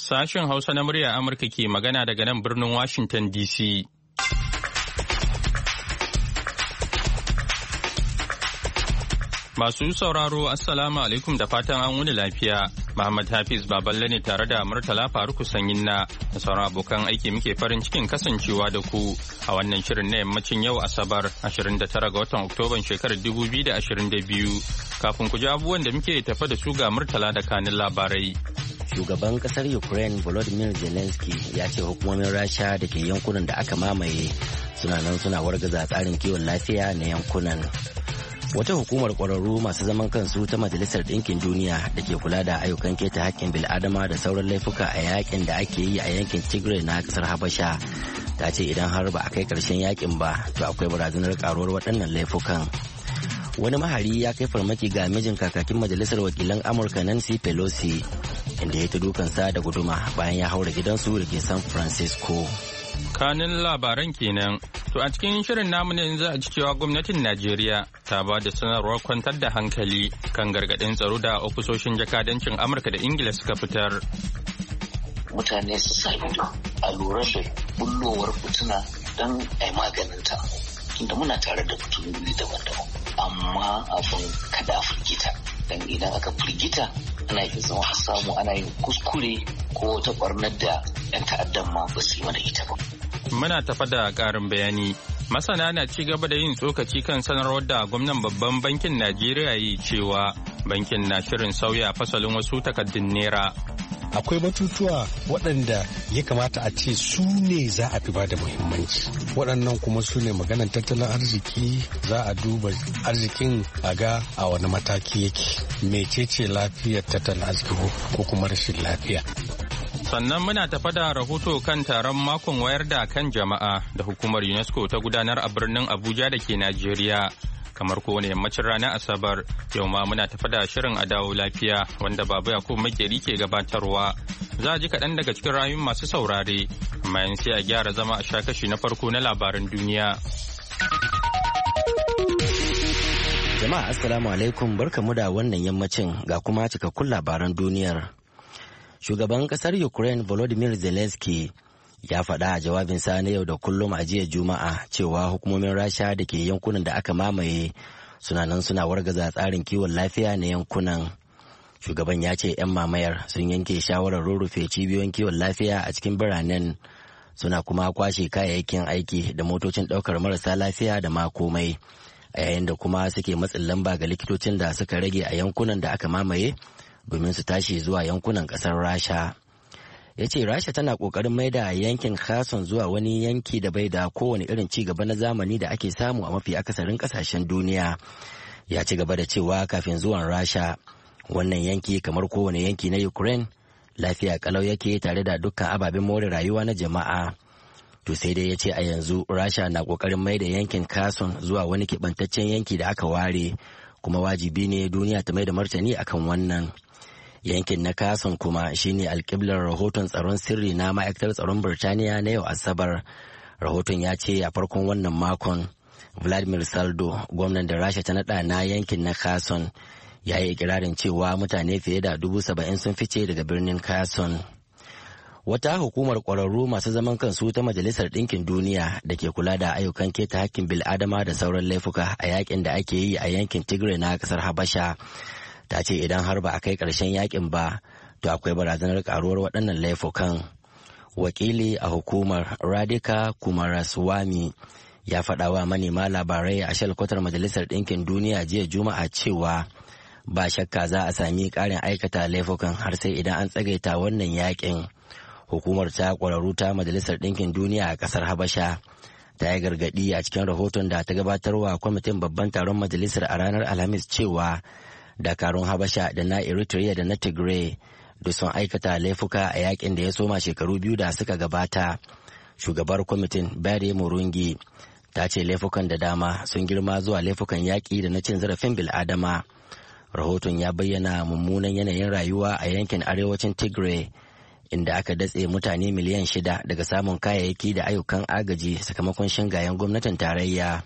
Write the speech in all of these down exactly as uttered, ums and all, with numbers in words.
Sashen Hausa na murya Amurka ke magana daga nan birnin Washington D C. Masu sauraro Assalamu alaikum da fatan an wuni lafiya. Muhammad Hafiz Baballe ne tare da Murtala Faruku Sanyinna da sauran abokan aiki muke farin cikin kasancewa da ku a wannan shirin na yammacin yau Asabar ashirin da tara ga watan Oktoban shekarar dubu biyu da ashirin da biyu. Kafin ku ji abubuwan da muke tafa da su ga Murtala da kanin labarai. Shugaban kasar Ukraine Volodymyr Zelensky ya ce hukumomin Rasha da ke yankunan da aka mamaye suna nan suna wargaza tsarin kiwon lafiya na yankunan. Wata hukumar ƙwararru masu zaman kansu ta Majalisar Ɗinkin Duniya da ke kula da ayyukan keta haƙƙin bil'adama da sauran laifuka a yakin da ake yi a yankin Tigray na ƙasar Habasha ta ce idan har ba a kai ƙarshen yakin ba to akwai barazanar ƙaruwar waɗannan laifukan. Wani mahari ya kai farmaki ga mijin kakakin Majalisar Wakilan Amurka Nancy Pelosi inda ya ta dukansa da guduma bayan ya haura gidansu da ke San Francisco. Kanin labaran kenan. To a cikin shirin namu ne za a ji cewa gwamnatin Najeriya ta ba da sanarwar kwantar da hankali kan gargaɗin tsaro da ofisoshin jakadancin Amurka da Ingila suka fitar. Mutane su sa ido a lura da bullowar fituna don a yi maganinta. Tunda muna tare da fitunoni daban-daban. Amma abin kada a firgita. Dan idan aka firgita ana iya zama a samu ana yin kuskure ko wata barnar da 'yan ta'addan ma ba su yi mana ita ba. Muna tafa da ƙarin bayani. Masana na ci gaba da yin tsokaci kan sanarwar da gwamnan babban bankin Najeriya yi cewa bankin na shirin sauya fasalin wasu takaddun naira. Akwai batutuwa waɗanda ya kamata a ce su ne za a fi ba da muhimmanci. Waɗannan kuma su ne maganar tattalin arziki, za a duba arzikin a ga a wani mataki yake. Mecece lafiyar tattalin arziki ko kuma rashin lafiya. Sannan muna tafa da rahoto kan taron makon wayar da kan jama'a da hukumar UNESCO ta gudanar a birnin Abuja da ke Najeriya. Kamar kowane yammacin ranar Asabar, yau ma muna tafa da shirin a dawo lafiya wanda Babu Yakubu Makeri ke gabatarwa. Za a ji kaɗan daga cikin rayun masu saurare, amma yanzu sai a gyara zama a sha kashi na farko na labaran duniya. Jama'a Assalamu alaikum, barkamu da wannan yammacin ga kuma cikakkun labaran duniyar. Shugaban kasar Ukraine Volodymyr Zelensky ya faɗa a jawabinsa na yau da kullum a jiya Juma'a cewa hukumomin Rasha da ke yankunan da aka mamaye suna nan suna wargaza tsarin kiwon lafiya na yankunan. Shugaban ya ce 'yan mamayar sun yanke shawarar rurrufe cibiyoyin kiwon lafiya a cikin biranen suna kuma kwashe kayayyakin aiki da motocin ɗaukar marasa lafiya da ma komai a yayin da kuma suke matsin lamba ga likitocin da suka rage a yankunan da aka mamaye domin su tashi zuwa yankunan kasar Rasha. Ya ce Rasha tana kokarin maida yankin Kherson zuwa wani yanki da bai da kowane irin ci gaba na zamani da ake samu a mafi akasarin kasashen duniya. Ya ci gaba da cewa kafin zuwan Rasha wannan yanki kamar kowane yanki na Ukraine lafiya kalau yake tare da dukkan ababen more rayuwa na jama'a. To sai dai ya ce a yanzu Rasha na kokarin maida yankin Kherson zuwa wani keɓantaccen yanki da aka ware kuma wajibi ne duniya ta maida martani akan wannan. Yankin na Kherson kuma shine alƙiblar rahoton tsaron sirri na ma'aikatar tsaron Birtaniya na yau Asabar. Rahoton ya ce a farkon wannan makon Vladimir Saldo, gwamnan da Rasha ta naɗa na yankin na Kherson, ya yi ikirarin cewa mutane fiye da dubu saba'in sun fice daga birnin Kherson. Wata hukumar ƙwararru masu zaman kansu ta Majalisar Ɗinkin Duniya da ke kula da ayyukan keta hakkin bil'adama da sauran laifuka a yakin da ake yi a yankin Tigray na ƙasar Habasha ta ce idan har ba a kai ƙarshen yakin ba to akwai barazanar karuwar waɗannan laifukan. Wakili a hukumar Radhika Kumaraswamy ya faɗa wa manema labarai a shalkwatar Majalisar Ɗinkin Duniya jiya Juma'a cewa ba shakka za a sami ƙarin aikata laifukan har sai idan an tsagaita wannan yakin. Hukumar ta ƙwararru ta Majalisar Ɗinkin Duniya a ƙasar Habasha ta yi gargaɗi a cikin rahoton da ta gabatarwa kwamitin babban taron majalisar a ranar Alhamis cewa dakarun Habasha da na Eritrea da na Tigray duk sun aikata laifuka a yakin da ya soma shekaru biyu da suka gabata. Shugabar kwamitin Bare Murungi ta ce laifukan da dama sun girma zuwa laifukan yaƙi da na cin zarafin bil'adama. Rahoton ya bayyana mummunan yanayin rayuwa a yankin arewacin Tigray inda aka datse mutane miliyan shida daga samun kayayyaki da ayyukan agaji sakamakon shingayen gwamnatin tarayya.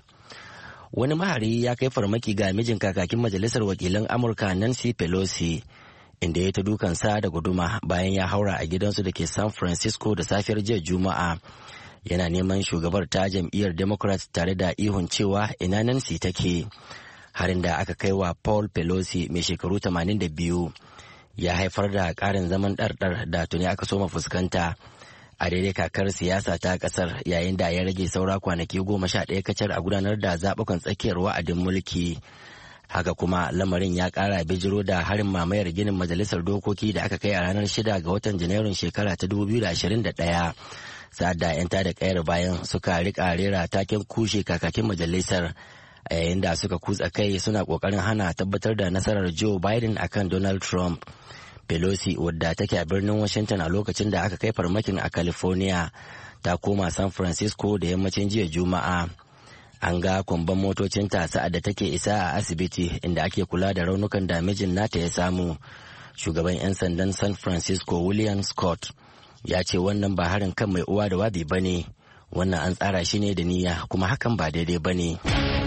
Wani mahari ya kai farmaki ga mijin kakakin majalisar wakilan Amurka Nancy Pelosi inda ya ta dukansa da guduma bayan ya haura a gidansu da ke San Francisco da safiyar jiya Juma'a. Yana neman shugabar ta jam'iyyar Democrat tare da ihun cewa ina Nancy take. Harin da aka kai wa Paul Pelosi mai shekaru tamanin da biyu ya haifar da ƙarin zaman ɗarɗar da tuni aka soma fuskanta a daidai kakar siyasa ta ƙasar, yayin da ya rage saura kwanaki goma sha ɗaya kacal a gudanar da zaɓukan tsakiyar wa'adin mulki. Haka kuma lamarin ya ƙara bijiro da harin mamayar ginin majalisar dokoki da aka kai a ranar shida ga watan Janairun shekara ta dubu biyu da ashirin da ɗaya. Sa'ad da 'yan tada kayar bayan suka rika rera taken kushe kakakin majalisar, a yayin da suka kutsa kai suna kokarin hana tabbatar da nasarar Joe Biden akan Donald Trump. Pelosi, wadda take a birnin Washington a lokacin da aka kai farmakin a California, ta koma San Francisco da yammacin jiya Juma'a. An ga kwamban motocinta sa'ad da take isa a asibiti inda ake kula da raunukan da mijin nata ya samu. Shugaban 'yan sandan San Francisco William Scott ya ce wannan ba harin kan mai uwa da wabi ba ne, wannan an tsara shi ne da niyya kuma hakan ba daidai ba ne.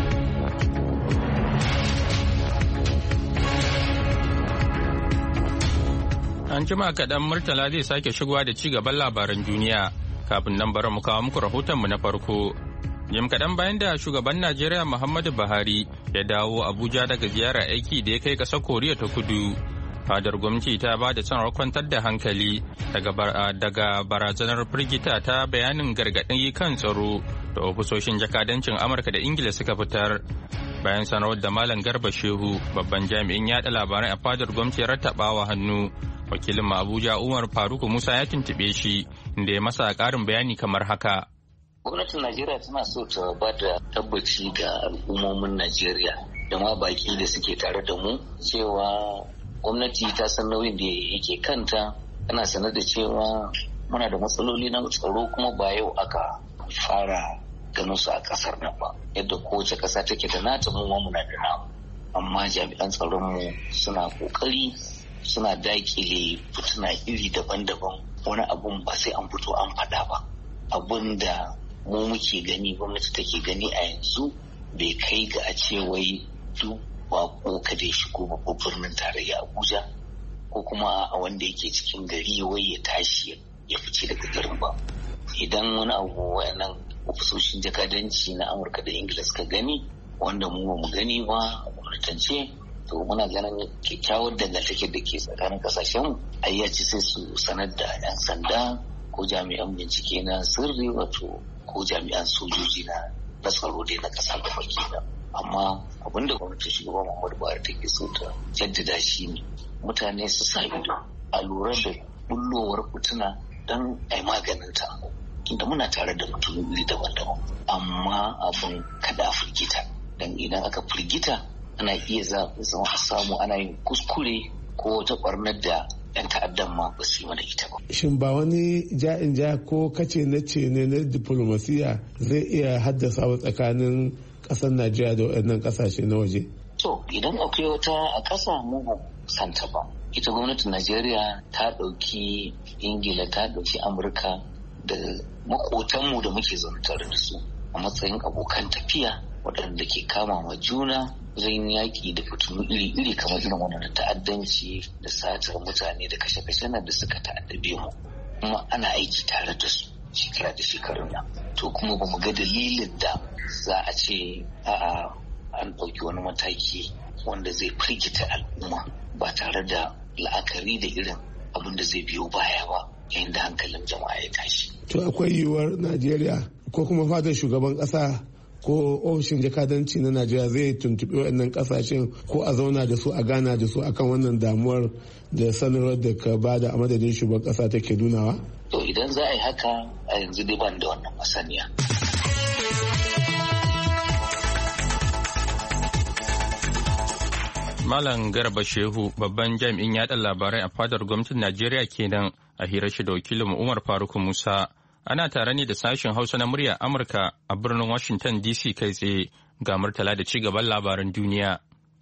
An jima kaɗan Murtala zai sake shigowa da ci gaban labaran duniya. Kafin nan bari mu kawo muku rahotonmu na farko. Jim kaɗan bayan da shugaban Najeriya Muhammadu Buhari ya dawo Abuja daga ziyarar aiki da ya kai ƙasar Koriya ta Kudu. Fadar gwamnati ta ba da sanarwar kwantar da hankali daga barazanar firgita ta bayanin gargaɗin kan tsaro da ofisoshin jakadancin Amurka da Ingila suka fitar. Bayan sanarwar da Malam Garba Shehu, babban jami'in yaɗa labarai a fadar gwamnati ya rattabawa hannu. Wakilin Abuja Umar Faruku Musa ya tuntuɓe shi inda ya masa ƙarin bayani kamar haka. Gwamnatin Najeriya tana so ta ba da tabbaci ga al'ummomin Najeriya da ma baki da suke tare da mu cewa gwamnati ta san nauyin da yake kanta, tana sanar da cewa muna da matsaloli na tsaro kuma ba yau aka fara ganin su a ƙasar nan ba. Yadda kowace ƙasa take da nata, mu ma muna da namu. Amma jami'an tsaron mu suna ƙoƙari, suna dakile fituna iri daban-daban. Wani abun ba sai an fito an faɗa ba. Abun da mu muke gani, gwamnati take gani a yanzu, bai kai ga a ce wai duk bako kada ya shigo babban birnin tarayya Abuja ko kuma a wanda yake cikin gari wai ya tashi ya fice daga garin ba. Idan wani abu wayannan ofisoshin jakadanci na Amurka da Ingila suka gani wanda mu ba mu gani ba a gwamnatance, to muna ganin kyakkyawar dangantake da ke tsakanin kasashen ayyaci sai su sanar da 'yan sanda ko jami'an bincike na sirri, wato ko jami'an sojoji na tsaro dai na kasa da baki da. Amma abinda gwamnatin shugaban Muhammadu Buhari take so ta jaddada shi ne mutane su sa ido a lura da bullowar fituna don a yi maganinta. Tunda muna tare da mutum iri daban-daban, amma abin kada a firgita, don idan aka firgita ana iya zama a samu ana yin kuskure ko wata ɓarnar da 'yan ta'addan ma ba su yi mana ita ba. Shin ba wani ja'in ja ko kace na ce ne na diplomasiya zai iya haddasa wa tsakanin ƙasar Najeriya da waɗannan ƙasashe na waje? To idan akwai wata a ƙasa mu ba santa ba. Ita gwamnatin Najeriya ta ɗauki Ingila, ta ɗauki Amurka da maƙotanmu da muke zaune tare da su a matsayin abokan tafiya waɗanda ke kama ma juna zan yaƙi da fitinu iri-iri kamar irin wannan ta'addanci da satar mutane da kashe-kashe na da suka ta'addabe mu, kuma ana aiki tare da su shekara da shekarun nan. To kuma ba mu ga dalilin da za a ce a'a an ɗauki wani mataki wanda zai firgita al'umma ba tare da la'akari da irin abin da zai biyo baya ba yayin da hankalin jama'a ya tashi. To akwai yiwuwar Najeriya ko kuma fadar shugaban ƙasa ko ofishin jakadanci na Najeriya zai tuntuɓi waɗannan ƙasashen ko a zauna da su a gana da su akan wannan damuwar da sanarwar da ka bada a madadin shugaban ƙasa take nunawa? To idan za a yi haka a yanzu dai ban da wannan masaniya. Malam Garba Shehu, babban jami'in yaɗa labarai a fadar gwamnatin Najeriya kenan a hirar shi da wakilin Umar Faruk Musa. Ana tare ne da sashen Hausa na murya Amurka a birnin Washington D C kai tsaye ga Murtala da ci gaban labaran duniya.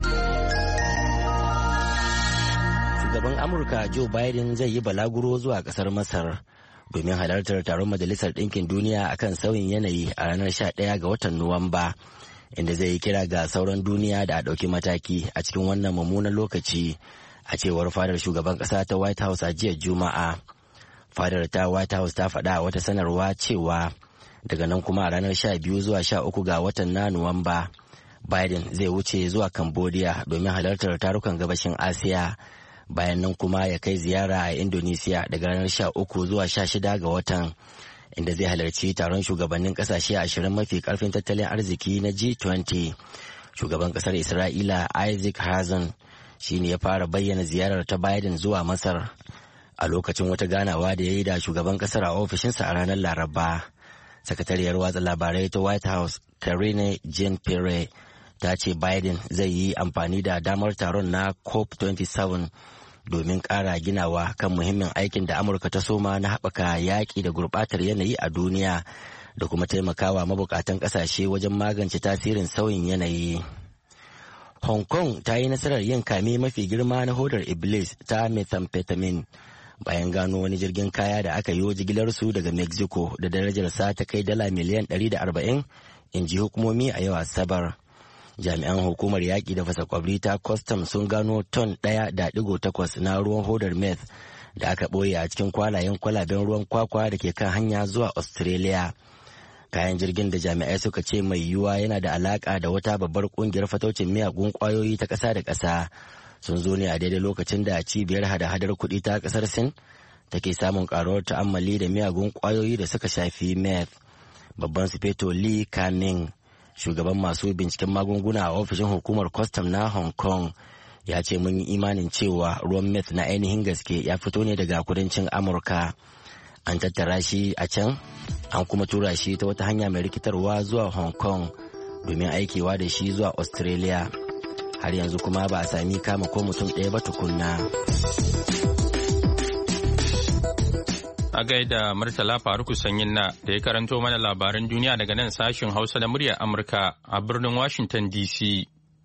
Shugaban Amurka Joe Biden zai yi balaguro zuwa kasar Masar domin halartar taron Majalisar Ɗinkin Duniya akan sauyin yanayi a ranar sha ɗaya ga watan Nuwamba, inda zai yi kira ga sauran duniya da a ɗauki mataki a cikin wannan mummunan lokaci a cewar fadar shugaban ƙasa ta White House a jiya Juma'a. Fadar ta White House ta faɗa a wata sanarwa cewa daga nan kuma a ranar sha biyu zuwa sha uku ga watan na Nuwamba, Biden zai wuce zuwa Cambodia domin halartar tarukan gabashin Asiya. Bayan nan kuma ya kai ziyara a Indonesia daga ranar sha uku zuwa sha shida ga watan, inda zai halarci taron shugabannin kasashe ashirin mafi karfin tattalin arziki na G twenty. Shugaban kasar Isra'ila Isaac Herzog shi ne ya fara bayyana ziyarar ta Biden zuwa Masar a lokacin wata ganawa da ya yi da shugaban kasar a ofishinsa a ranar Laraba. Sakatariyar watsa labarai ta White House Karine Jean-Pierre ta ce Biden zai yi amfani da damar taron na COP twenty-seven domin ƙara ginawa kan muhimmin aikin da Amurka ta soma na haɓaka yaƙi da gurɓatar yanayi a duniya da kuma taimakawa mabukatan ƙasashe wajen magance tasirin sauyin yanayi. Hong Kong ta yi nasarar yin kame mafi girma na hodar Iblis ta methamphetamine bayan gano wani jirgin kaya da aka yi jigilarsu daga Mexico da darajarsa ta kai dala miliyan ɗari da arba'in, in ji hukumomi a yau Asabar. Jami'an hukumar yaƙi da fasa kwabri ta Custom sun gano ton ɗaya da ɗigo takwas na ruwan hodar meth da aka ɓoye a cikin kwalayen kwalaben ruwan kwakwa da ke kan hanya zuwa Australia. Kayan jirgin da jami'ai suka ce mai yiwuwa yana da alaƙa da wata babbar ƙungiyar fataucin miyagun ƙwayoyi ta ƙasa da ƙasa sun zo ne a daidai lokacin da cibiyar hada-hadar kuɗi ta ƙasar Sin take samun ƙaruwar ta'ammali da miyagun ƙwayoyi da suka shafi meth. Babban sufeto Lee Ka-ming, shugaban masu binciken magunguna a ofishin hukumar kwastam na Hong Kong, ya ce mun yi imanin cewa ruwan meth na ainihin gaske ya fito ne daga kudancin Amurka. An tattara shi a can, an kuma tura shi ta wata hanya mai rikitarwa zuwa Hong Kong domin aikewa da shi zuwa Australia. Har yanzu kuma ba a sami kama ko mutum ɗaya ba tukunna. A gaida Murtala Faruku Sanyin na da ya karanto mana labaran duniya daga nan sashin Hausa na muryar Amurka a birnin Washington D C.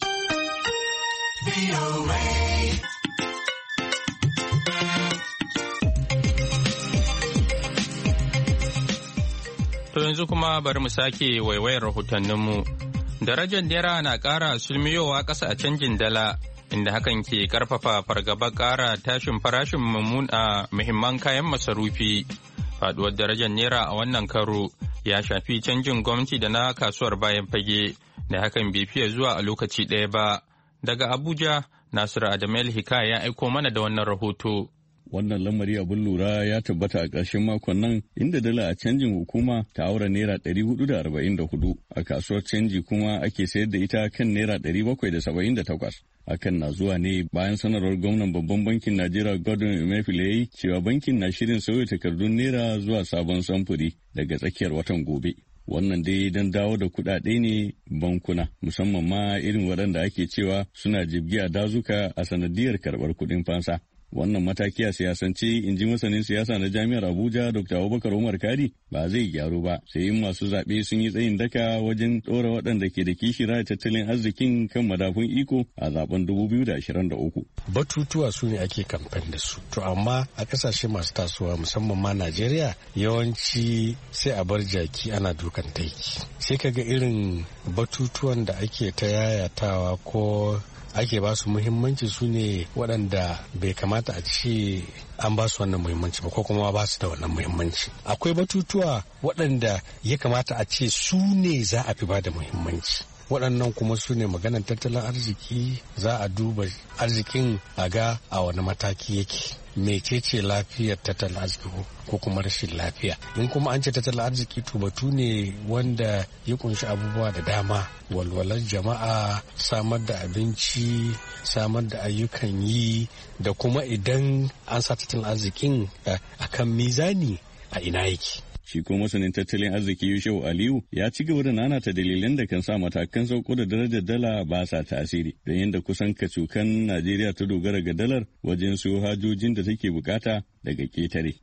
To yanzu kuma bari mu sake waiwayar rahotanninmu. Darajar Naira na ƙara sulmiyowa ƙasa a canjin dala, inda hakan ke karfafa fargabar ƙara tashin farashin muhimman kayan masarufi. Faduwar darajar Naira a wannan karo ya shafi canjin gwamnati da na kasuwar bayan fage, da hakan bai fiye zuwa a lokaci ɗaya ba. Daga Abuja, Nasiru Adamu Hikaya ya aiko mana da wannan rahoto. Wannan lamari abin lura ya tabbata a ƙarshen makon nan, inda dala a canjin hukuma ta aura naira ɗari hudu da arba'in da hudu, a kasuwar canji kuma ake sayar da ita kan naira ɗari bakwai da saba'in da takwas. Hakan na zuwa ne bayan sanarwar gwamnan babban bankin Najeriya Godwin Emefiele cewa bankin na shirin sauya takardun naira zuwa sabon samfuri daga tsakiyar watan gobe. Wannan dai don dawo da kuɗaɗe ne bankuna, musamman ma irin waɗanda ake cewa suna jibgi a dazuka a sanadiyar karɓar kuɗin fansa. Wannan mataki a siyasance, in ji masanin siyasa na Jami'ar Abuja Dokta Abubakar Umar Kari, ba zai gyaru ba sai in masu zaɓe sun yi tsayin daka wajen ɗora waɗanda ke da kishira tattalin arzikin kan madafun iko a zaben dubu biyu da ashirin da uku. Batutuwa su ne ake kamfen da su. To amma a ƙasashe masu tasowa musamman ma Najeriya yawanci sai a bar jaki ana dukan taiki. Sai kaga irin batutuwan da ake ta yayatawa ko ake ba su muhimmanci su ne waɗanda bai kamata a ce an ba su wannan muhimmanci ba ko kuma ba su da wannan muhimmanci. Akwai batutuwa waɗanda ya kamata a ce su ne za a fi ba da muhimmanci. Waɗannan kuma su ne maganar tattalin arziki, za a duba arzikin a ga a wani mataki yake. Mecece lafiyar tattalin arziki ko kuma rashin lafiya. In kuma an ce tattalin arziki to batu ne wanda ya kunshi abubuwa da dama, walwalar jama'a, samar da abinci, samar da ayyukan yi, da kuma idan an sa tattalin arzikin a kan mizani a ina yake. Shi ko masanin tattalin arziki Yusuf Aliyu ya ci gaba da nanata dalilan da kan sa matakan sauko da darajar dala ba sa tasiri, don yadda kusan kacukan Najeriya ta dogara ga dalar wajen siyo hajojin da take bukata daga ketare.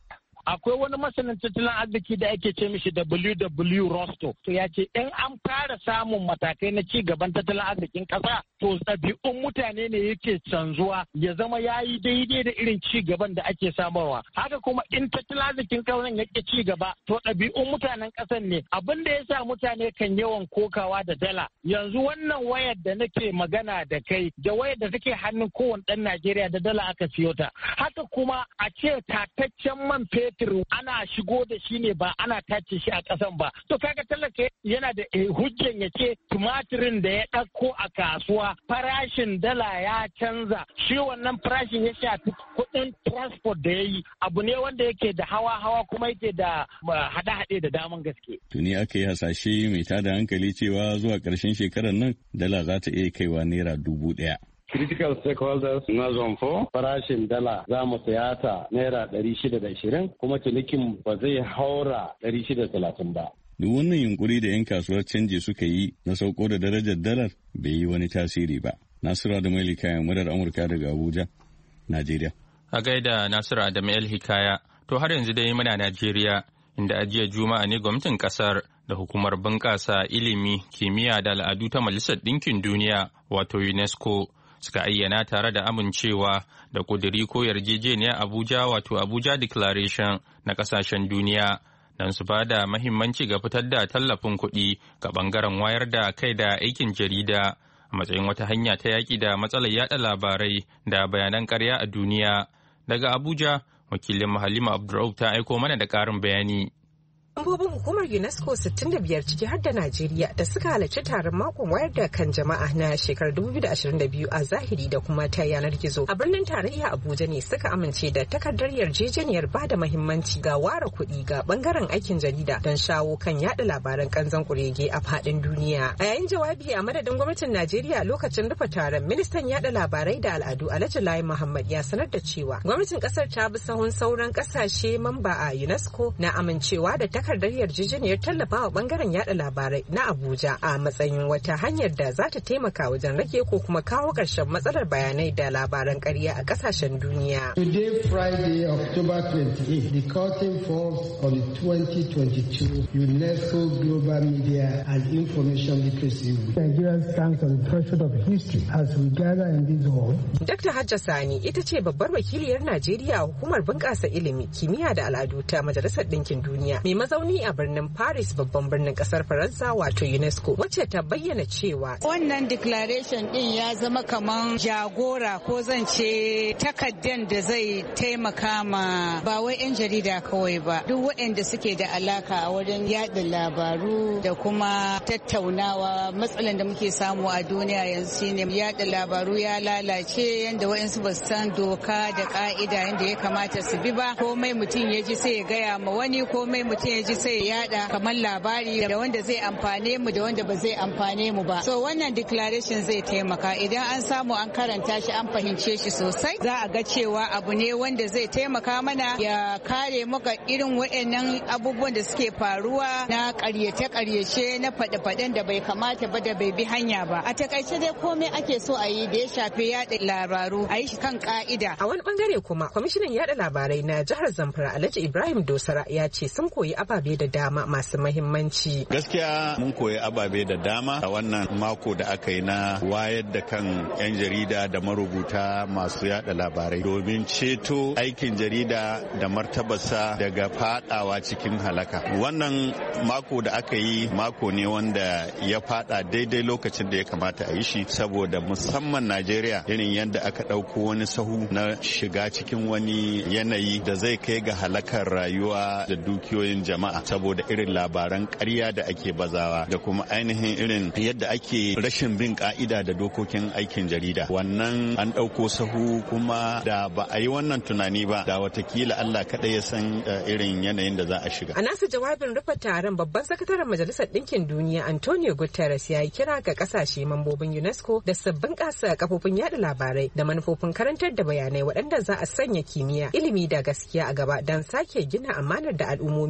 akwai wani masanin tattalin arziki da ake ce mishi W W Rosto to ya ce in an fara samun matakai na ci gaban tattalin arzikin ƙasa to ɗabi'un mutane ne yake canzuwa ya zama ya yi daidai da irin ci gaban da ake samarwa. Haka kuma in tattalin arzikin ƙasar yake ci gaba to ɗabi'un mutanen ƙasar ne abin da ya sa mutane kan yawan kokawa da dala. Yanzu wannan wayar da nake magana da kai da wayar da take hannun kowane ɗan Najeriya da dala aka siyo ta. Haka kuma a ce tataccen man fetur ana shigo da shi ne ba ana tace shi a ƙasan ba. To kaga talaka yana da hujjan ya ce tumatirin da ya ɗauko a kasuwa farashin dala ya canza. Shi wannan farashin ya shafi kuɗin transport da ya yi abu ne wanda yake da hawa-hawa kuma yake da haɗe-haɗe da daman gaske. Tuni aka yi hasashe mai tada hankali cewa zuwa ƙarshen shekarar nan dala za ta iya kaiwa naira dubu ɗaya. Critical stakeholders na zone four farashin dala za mu saya ta naira ɗari shida da ashirin kuma cinikin ba zai haura ɗari shida da talatin ba. Duk wannan yunkuri da 'yan kasuwar canji suka yi na sauko da darajar dalar bai yi wani tasiri ba. Nasiru Adamu Hikaya, murar Amurka daga Abuja, Najeriya. A gaida Nasiru Adamu Hikaya, to har yanzu dai muna Najeriya, inda a jiya Juma'a ne gwamnatin kasar da hukumar bunƙasa ilimi, kimiyya da al'adu ta Majalisar Ɗinkin Duniya, wato UNESCO, suka ayyana tare da amincewa da ƙudiri ko yarjejeniya Abuja, wato Abuja Declaration na ƙasashen duniya. Don su ba da mahimmanci ga fitar da tallafin kuɗi ga ɓangaren wayar da kai da aikin jarida a matsayin wata hanya ta yaƙi da matsalar yaɗa labarai da bayanan ƙarya a duniya. Daga Abuja, wakilin Halima Abdurrauf ta aiko mana da ƙarin bayani. Mambobin hukumar UNESCO sittin da biyar ciki har da Najeriya da suka halarci taron makon wayar da kan jama'a na shekarar dubu biyu da ashirin da biyu a zahiri da kuma ta yanar gizo a birnin tarayya Abuja ne suka amince da takardar yarjejeniyar ba da mahimmanci ga ware kuɗi ga bangaren aikin jarida don shawo kan yada labaran kanzon kurege a faɗin duniya. A yayin jawabi a madadin gwamnatin Najeriya lokacin rufe taron, ministan yada labarai da al'adu Alhaji Lai Muhammad ya sanar da cewa gwamnatin kasar ta bi sahun sauran kasashe mamba a UNESCO na amincewa da takardar yarjejeniyar tallafawa bangaren yada labarai na Abuja a matsayin wata hanyar da za ta taimaka wajen rage ko kuma kawo ƙarshen matsalar bayanai da labaran ƙarya a ƙasashen duniya. Today, Friday, October twenty-eighth, the curtain falls on the twenty twenty-two UNESCO Global Media and Information Literacy Week. Nigeria stands on the threshold of history as we gather in this hall. Doctor Hajja Sani ita ce babbar wakiliyar Najeriya a hukumar bunƙasa ilimi, kimiyya da al'adu ta Majalisar Ɗinkin Duniya. Mai zauni a birnin Paris babban birnin kasar Faransa wato UNESCO wacce ta bayyana cewa wannan declaration din ya zama kaman jagora ko zan ce takaddan da zai taimaka ma ba wai 'yan jarida kawai ba duk waɗanda suke da alaka a wajen yada labaru da kuma tattaunawa matsalan da muke samu a duniya yanzu shine yada labaru ya lalace yanda waɗansu ba su san doka da ka'ida yanda ya kamata su bi ba komai mutum ya ji sai ya gaya ma wani komai mutum ya ji sai ya yada kamar labari da wanda zai amfane mu da wanda ba zai amfane mu ba. So wannan declaration zai taimaka idan an samu an karanta shi an fahimce shi sosai za a ga cewa abu ne wanda zai taimaka mana ya kare muka irin waɗannan abubuwan da suke faruwa na ƙaryace-ƙaryace na faɗe-faɗen da bai kamata ba da bai bi hanya ba. A takaice dai komai ake so a yi da ya shafi yada labaru a yi shi kan ka'ida. A wani bangare kuma kwamishinan yada labarai na jihar Zamfara Alhaji Ibrahim Dosara ya ce sun koyi ababe da dama masu mahimmanci. Gaskiya mun koyi ababe da dama a wannan mako da aka yi na wayar da kan 'yan jarida da marubuta masu yada labarai domin ceto aikin jarida da martabarsa daga fadawa cikin halaka. Wannan mako da aka yi mako ne wanda ya fada daidai lokacin da ya kamata a yi shi saboda musamman Najeriya irin yadda aka ɗauko wani sahu na shiga cikin wani yanayi da zai kai ga halakar rayuwa da dukiyoyin jama'a saboda irin labaran ƙarya da ake bazawa da kuma ainihin irin yadda ake rashin bin ka'ida da dokokin aikin jarida. Wannan an ɗauko sahu kuma da ba a yi wannan tunani ba da watakila Allah kaɗai ya san irin yanayin da za a shiga. A nasa jawabin rufe taron babban sakataren Majalisar Ɗinkin Duniya Antonio Guterres ya yi kira ga ƙasashe mambobin UNESCO da sabbin ƙasa kafofin yada labarai da manufofin karantar da bayanai waɗanda za a sanya kimiyya, ilimi da gaskiya a gaba don sake gina amanar da al'ummomi ke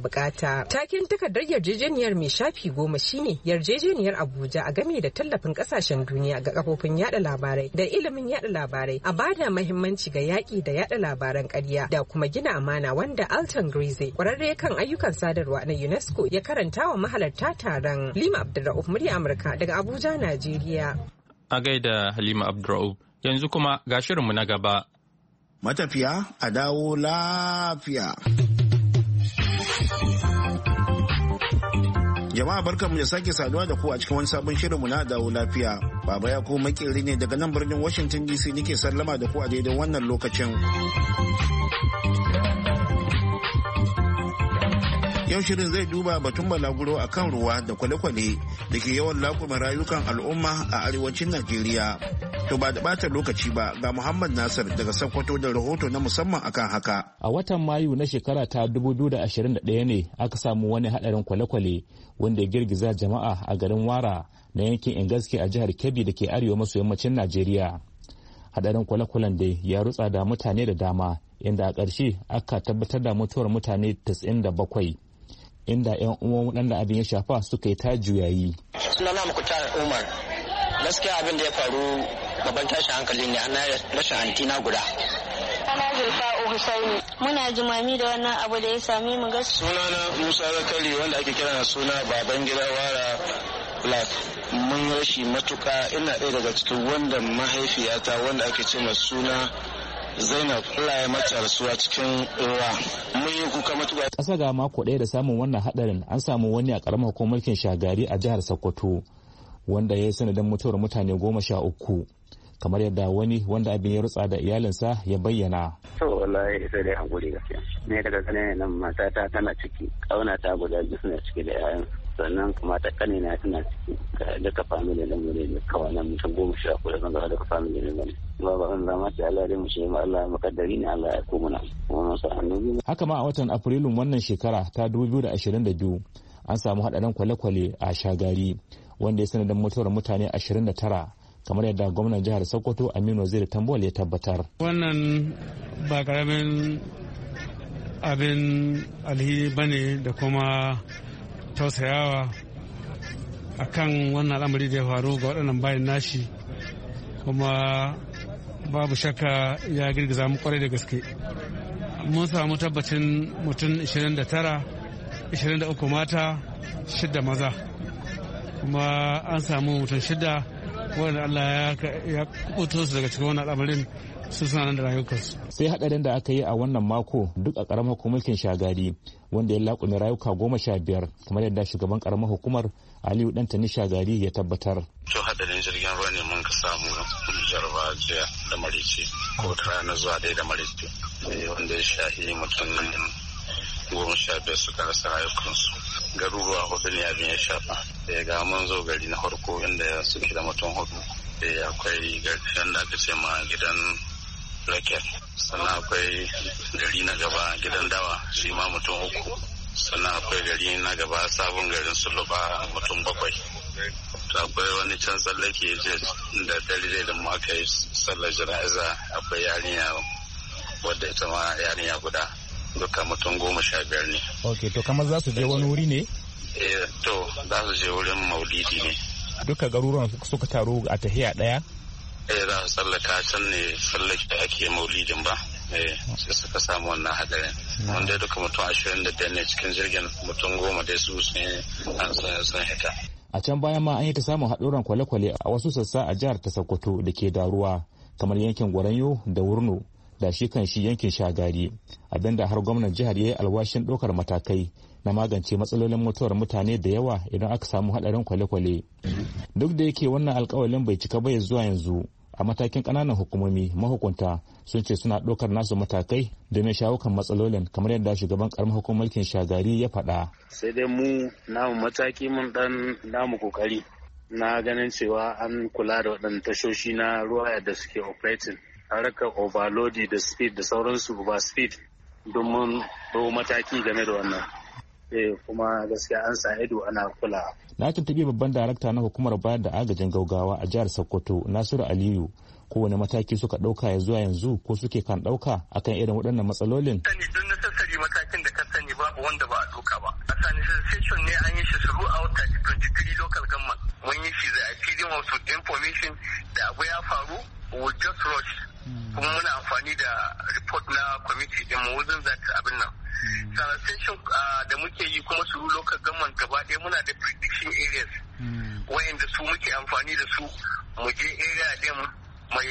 bukata. Taken takardar yarjejeniyar mai shafi goma shine yarjejeniyar Abuja a game da tallafin kasashen duniya ga kafofin yada labarai da ilimin yada labarai, a bada mahimmanci ga yaki da yada labaran ƙarya da kuma gina amana, wanda Alton Grize, kwararre kan ayyukan sadarwa na UNESCO, ya karanta wa mahalarta taron. Halima Abdulrauf, murya Amurka daga Abuja, Najeriya. A gaida Halima Abdulrauf, yanzu kuma ga shirinmu na gaba. Matafiya a dawo lafiya. Jama'a barkanmu da sake saduwa da ku a cikin wani sabon shirinmu na dawo lafiya. Baba ya ko makeri ne daga nan birnin Washington D C nake sallama da ku a daidai wannan lokacin. Yau shirin zai duba batun balaguro a kan ruwa da kwale-kwale da ke yawan lakumin rayukan al'umma a arewacin Najeriya. To ba da ɓata lokaci ba, ga Muhammad Nasir daga Sokoto da rahoto na musamman akan haka. A watan Mayu na shekara ta dubu biyu da ashirin da ɗaya ne aka samu wani haɗarin kwale-kwale wanda ya girgiza jama'a a garin Wara na yankin Ingaski a jihar Kebbi da ke arewa maso yammacin Najeriya. Haɗarin kwale-kwalen dai ya rutsa da mutane da dama, inda a ƙarshe aka tabbatar da mutuwar mutane tasa'in da bakwai. Inda 'yan uwan waɗanda abin ya shafa suka yi ta juyayi. Sunana Mukhtar Umar. Gaskiya abin da ya faru babban tashin hankali ne, ana rashin antina guda. Ana Zulfa'u Husaini. Muna jimami da wannan abu da ya same mu gaskiya. Sunana Musa Zakari wanda ake kira suna baban gida Wara Black. Mun rashi matuka, ina ɗaya daga cikin wanda mahaifiyata wanda ake ce suna Zainab, Allah ya mata rasuwa cikin ruwa. Mun yi kuka matuƙa. Ƙasa ga mako ɗaya da samun wannan haɗarin, an samu wani a ƙaramar hukumar mulkin Shagari a jihar Sokoto, wanda ya yi sanadin mutuwar mutane goma sha uku. Kamar yadda wani wanda abin ya rutsa da iyalinsa ya bayyana. To wallahi sai dai hankuri gaskiya. Ne daga ganin nan matata tana ciki, ƙauna ta guda biyu suna ciki da 'ya'yan. Sannan kuma ta kanina tana ciki duka family na mu ne kawai nan mutum goma sha uku da zan duka family ne ne ba ba an zama ta Allah dai mu ce ma Allah makaddari ne Allah ya koma na kuma sa annabi. Haka ma a watan Afrilun wannan shekara ta dubu biyu da ashirin da biyu an samu hadarin kwale-kwale a Shagari wanda ya sanadin mutuwar mutane ashirin da tara, kamar yadda gwamnan jihar Sokoto Aminu Waziri Tambuwal ya tabbatar. Wannan ba karamin abin alheri bane da kuma tausayawa a kan wannan al'amari da ya faru ga waɗannan bayan nashi, kuma babu shakka ya girgiza mu kwarai da gaske. Mun samu tabbacin mutum ishirin da tara, ishirin da uku mata, shidda maza, kuma an samu mutum shidda wanda Allah ya kubuto su daga cikin wannan al'amarin, su suna nan da rayukansu. Sai hadarin da aka yi a wannan mako duk a karamar hukumar Shagari wanda ya laƙume rayuka goma sha biyar, kamar yadda shugaban karamar hukumar Aliyu Dantani Shagari ya tabbatar. To hadarin jirgin ruwa ne mun ka samu jarba jiya da marice ko ta rana zuwa dai da marice wanda ya shahi mutum goma sha biyar suka rasa rayukansu. Garuruwa hudu ne abin ya shafa. Da ga mun zo gari na farko inda suke da mutum hudu. Da akwai garin da aka ce ma gidan Rakel, sannan akwai gari na gaba gidan Dawa shi ma mutum uku, sannan akwai gari na gaba sabon garin Suluba mutum bakwai. Akwai wani can tsallake da dalilai da mu aka yi sallar jana'iza, akwai yarinya wadda ita ma yarinya guda, duka mutum goma sha biyar ne. Ok, to kamar za su je wani wuri ne? Eh, to za su je wurin maulidi ne. Duka garuruwan suka taru a tahiya daya? Eh, za su tsallaka can ne tsallake da ake maulidin ba. Eh, sai suka samu wannan hadarin. Wanda duka mutum ashirin da biyar ne cikin jirgin, mutum goma dai su sun hita. A can baya ma an yi ta samun haɗuran kwale-kwale a wasu sassa a jihar ta Sokoto da ke da ruwa, kamar yankin Gwaranyo da Wurno da shi kan shi yankin Shagari, abinda har gwamnan jihar ya yi alwashin ɗaukar matakai na magance matsalolin mutuwar mutane da yawa idan aka samu haɗarin kwale-kwale. Duk da yake wannan alkawalin bai cika ba zuwa yanzu, a matakin ƙananan hukumomi mahukunta sun ce suna ɗaukar nasu matakai domin shawo kan matsalolin, kamar yadda shugaban ƙaramar hukumar mulkin Shagari ya faɗa. Sai dai mu namu mataki mun ɗan namu kokari na ganin cewa an kula da waɗannan tashoshi na ruwa yadda suke operating, harkar overload da speed da sauransu over speed domin ɗau mataki game da wannan. Eh, kuma gaskiya an sa ido ana kula. Na tuntuɓi babban darakta na hukumar bayar da agajin gaugawa a jihar Sokoto, Nasiru Aliyu, kowane mataki suka ɗauka ya zuwa yanzu ko suke kan ɗauka akan irin waɗannan matsalolin. Sani don na sassari matakin da ka sani babu wanda ba a doka ba. A sanitization ne an yi shi throughout thirty twenty-three local government. Mun yi shi da feeding of information da abu ya faru we just rush. Kuma muna amfani da report na committee din mu wajen zata abin nan. Sanitation da muke yi kuma su local government gaba ɗaya muna da prediction areas. Wayanda su muke amfani da su mu je area din mai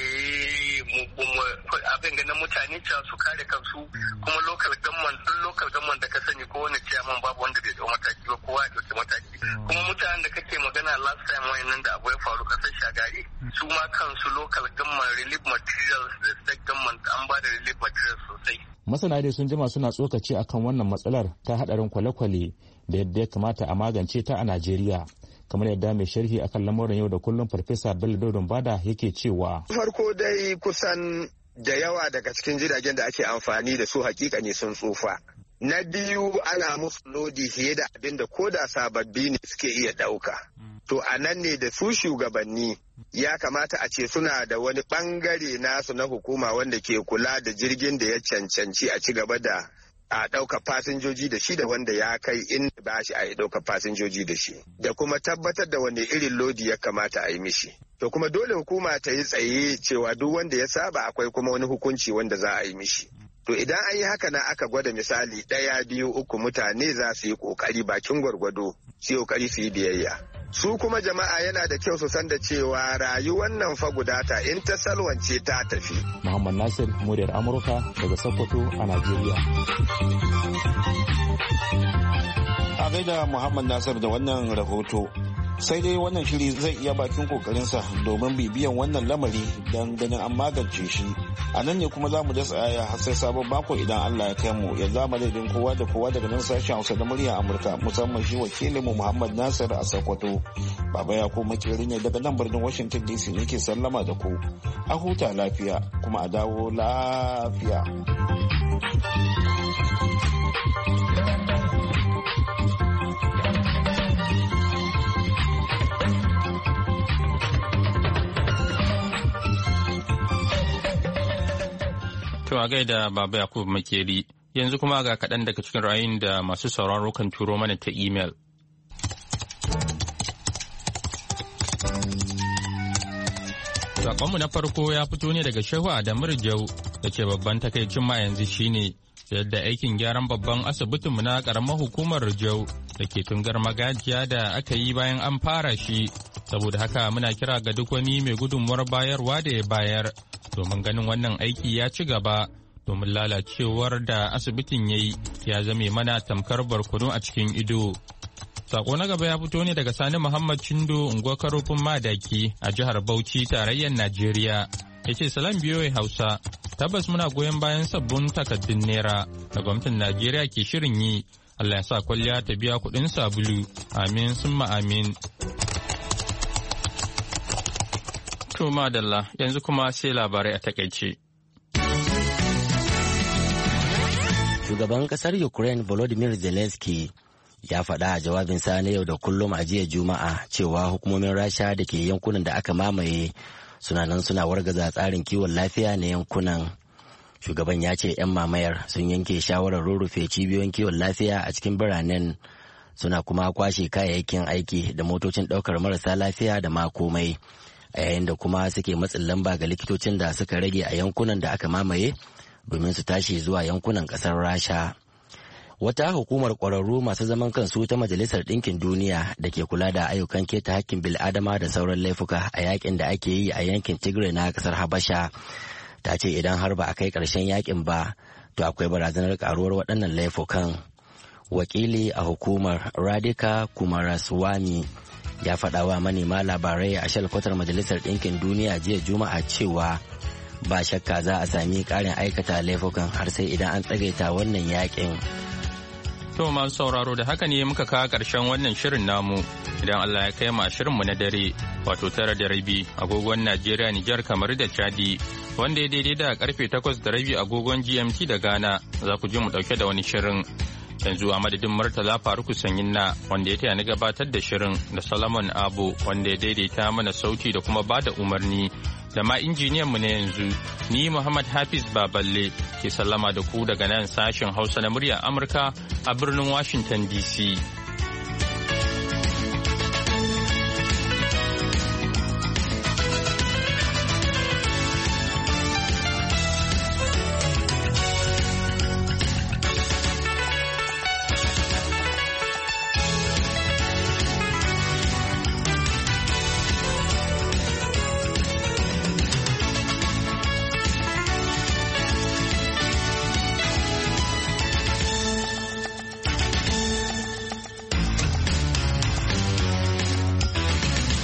abin ganin mutane cewa su kare kansu kuma local government duk local government da ka sani ko wani chairman babu wanda bai dau mataki ba kowa ya dauki mataki kuma mutanen da kake magana last time wayannan da abu ya faru kasar Shagari su ma kansu local government relief materials da state government an ba da relief materials sosai. Masana dai sun jima suna tsokaci akan wannan matsalar ta hadarin kwale-kwale da yadda ya kamata a magance ta a Najeriya. Kamar yadda mai sharhi akan lamuran yau da kullum Farfesa Bello Dodon Bada yake cewa. Farko dai kusan da yawa daga cikin jiragen da ake amfani da su hakika ne sun tsufa. Na biyu ana musu lodi fiye da abin da koda sababbi ne suke iya ɗauka. To a nan ne da su shugabanni ya kamata a ce suna da wani ɓangare nasu na hukuma wanda ke kula da jirgin da ya cancanci a ci gaba da a ɗauka fasinjoji da shi da wanda ya kai in ba shi a yi ɗauka fasinjoji da shi da kuma tabbatar da wani irin lodi ya kamata a yi mishi. To kuma dole hukuma ta yi tsaye cewa duk wanda ya saba akwai kuma wani hukunci wanda za a yi mishi. To idan an yi haka na aka gwada misali ɗaya biyu uku mutane za su yi ƙoƙari bakin gwargwado su yi ƙoƙari su yi biyayya. Su kuma jama'a yana da kyau su san da cewa rayuwar nan fa gudata in ta salwance ta tafi. Muhammad Nasir, muryar Amurka daga Sokoto a Najeriya. A gaida Muhammad Nasir da wannan rahoto. Sai dai wannan shiri zai iya bakin kokarinsa domin bibiyan wannan lamari don ganin an magance shi. A nan ne kuma za mu dasa aya har sai sabon mako idan Allah ya kai mu. Yanzu a madadin kowa da kowa daga nan sashen Hausa da murya Amurka musamman shi wakilinmu Muhammad Nasir a Sokoto. Baba ya ko makeri ne daga nan birnin Washington D C ne ke sallama da ku. A huta lafiya kuma a dawo lafiya. To a gaida Baba Yakubu Makeri, yanzu kuma ga kaɗan daga cikin ra'ayin da masu sauraro kan turo mana ta imel. Sakonmu na farko ya fito ne daga Shehu Adamu Rijau da ce babban takaicin ma yanzu shine yadda aikin gyaran babban asibitinmu na ƙaramar hukumar Rijau da ke tungar magajiya da aka yi bayan an fara shi. Saboda haka muna kira ga duk wani mai gudunmuwar bayarwa da ya bayar domin ganin wannan aiki ya ci gaba domin lalacewar da asibitin ya yi ya zame mana tamkar barkono a cikin ido. Sako na gaba ya fito ne daga Sani Muhammad Chindo unguwar Karofin Madaki a jihar Bauchi tarayyar Najeriya. Ya ce salam biyoyi Hausa, tabbas muna goyon bayan sabbin takaddun naira da gwamnatin Najeriya ke shirin yi. Allah ya sa kwalliya ta biya kuɗin sabulu. Amin summa amin. To madalla yanzu kuma sai labarai a takaice. Shugaban kasar Ukraine Volodymyr Zelensky ya faɗa a jawabinsa na yau da kullum a jiya Juma'a cewa hukumomin Rasha da ke yankunan da aka mamaye suna nan suna wargaza tsarin kiwon lafiya na yankunan. Shugaban ya ce 'yan mamayar sun yanke shawarar rurrufe cibiyoyin kiwon lafiya a cikin biranen suna kuma kwashe kayayyakin aiki da motocin ɗaukar marasa lafiya da ma komai. A yayin da kuma suke matsin lamba ga likitocin da suka rage a yankunan da aka mamaye domin su tashi zuwa yankunan kasar Rasha. Wata hukumar ƙwararru masu zaman kansu ta Majalisar Ɗinkin Duniya da ke kula da ayyukan keta hakkin bil'adama da sauran laifuka a yakin da ake yi a yankin Tigray na kasar Habasha ta ce idan har ba a kai ƙarshen yakin ba to akwai barazanar karuwar waɗannan laifukan. Wakili a hukumar Radhika Kumaraswamy ya faɗa wa manema labarai a shalkwatar Majalisar Ɗinkin Duniya jiya Juma'a cewa ba shakka za a sami ƙarin aikata laifukan har sai idan an tsagaita wannan yakin. To masu sauraro da haka ne muka kawo ƙarshen wannan shirin namu idan Allah ya kai ma shirinmu na dare wato tara da rabi agogon Najeriya Nijar kamar da Chadi wanda ya daidai da karfe takwas da rabi agogon G M T da Ghana za ku ji mu ɗauke da wani shirin. Yanzu a madadin Murtala Faruku Sanyinna wanda ya taya ni gabatar da shirin da Solomon Abo wanda ya daidaita mana sauti da kuma bada umarni da ma injiniyan mu na yanzu ni Muhammad Hafiz Baballe ke sallama da ku daga nan sashen Hausa na muryar Amurka a birnin Washington D C.